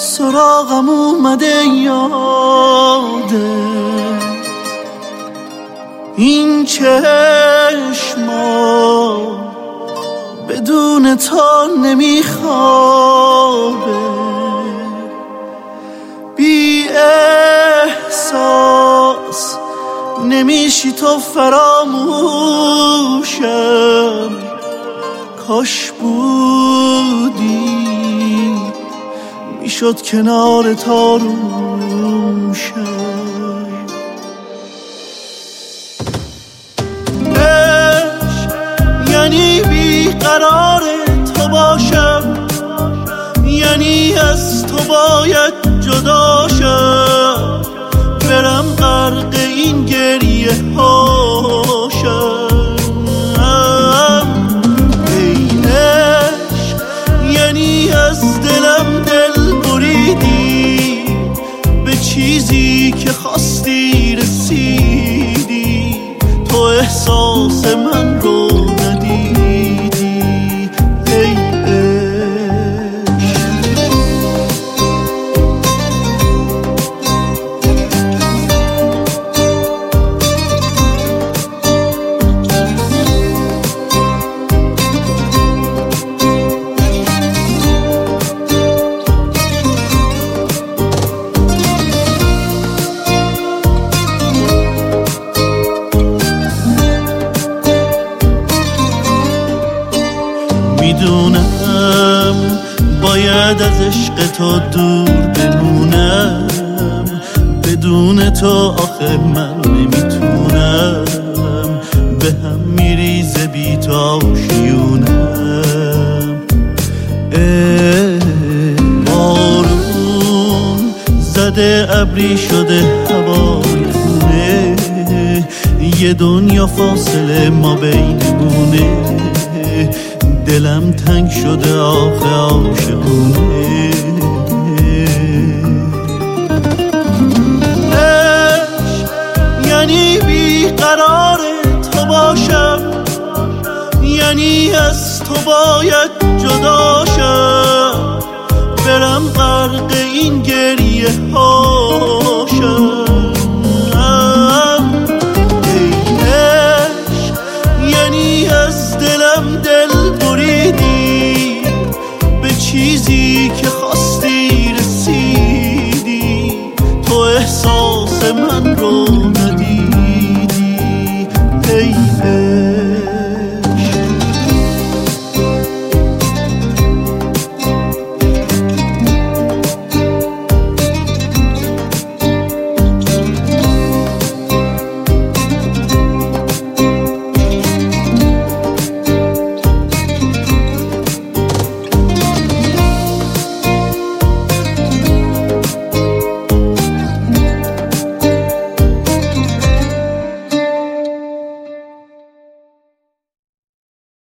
سراغم اومده یاده این چشما بدون تو نمیخوابه بی احساس نمیشی تو فراموشم کاش بودی میشد کنار تا روشم عشق یعنی بیقرار تو باشم یعنی از تو باید جدا شم برم غرق این گریه هاشم ای عشق یعنی از دلم دل بریدی به چیزی که خواستی رسیدی تو احساس من رو ندیدی ای میدونم باید از عشق تو دور بمونم بدون تو آخه من نمیتونم به هم میریزه بی تو آشیونم بارون زده ابری شده هوای خونه یه دنیا فاصله ما بینمونه دلم تنگ شده آخه عاشقونه عشق یعنی بیقرار تو باشم یعنی از تو باید جدا شم برم غرق این گریه هاشم